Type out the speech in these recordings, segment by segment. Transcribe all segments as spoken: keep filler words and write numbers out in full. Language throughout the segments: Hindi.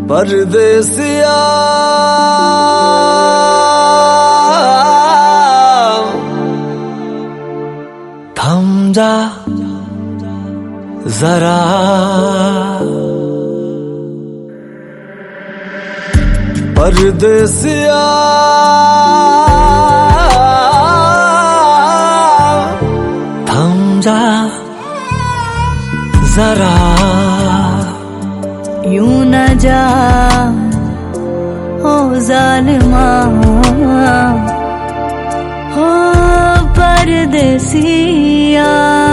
परदेसिया थम जा जरा, परदेसिया थम जा जरा, यूं न जा ओ जालिमा, हो परदेसिया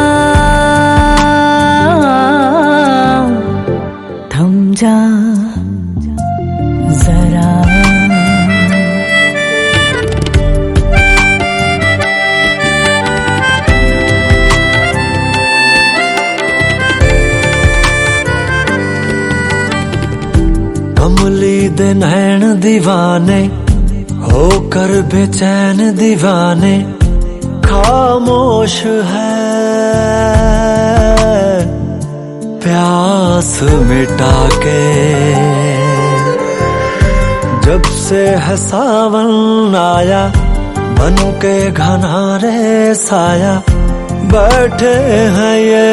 थम जा जरा। कमली दे नैन दीवाने होकर बेचैन दीवाने, खामोश है प्यास मिटा के। जब से है सावन आया बन के घना रे साया, बैठे हैं ये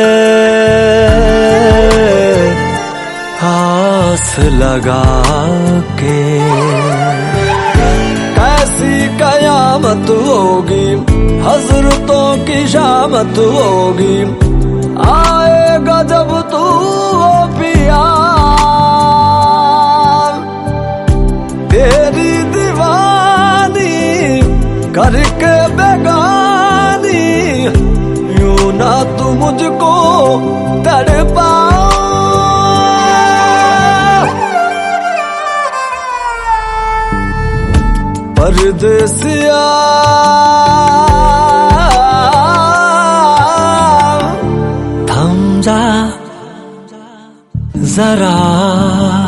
आस लगा के। कैसी कयामत होगी, हजरतों की शामत होगी, आएगा जब तू ओ पिया, तेरी दीवानी करके बेगानी, यूं ना तू मुझको तड़पा। परदेसिया थम जा जरा।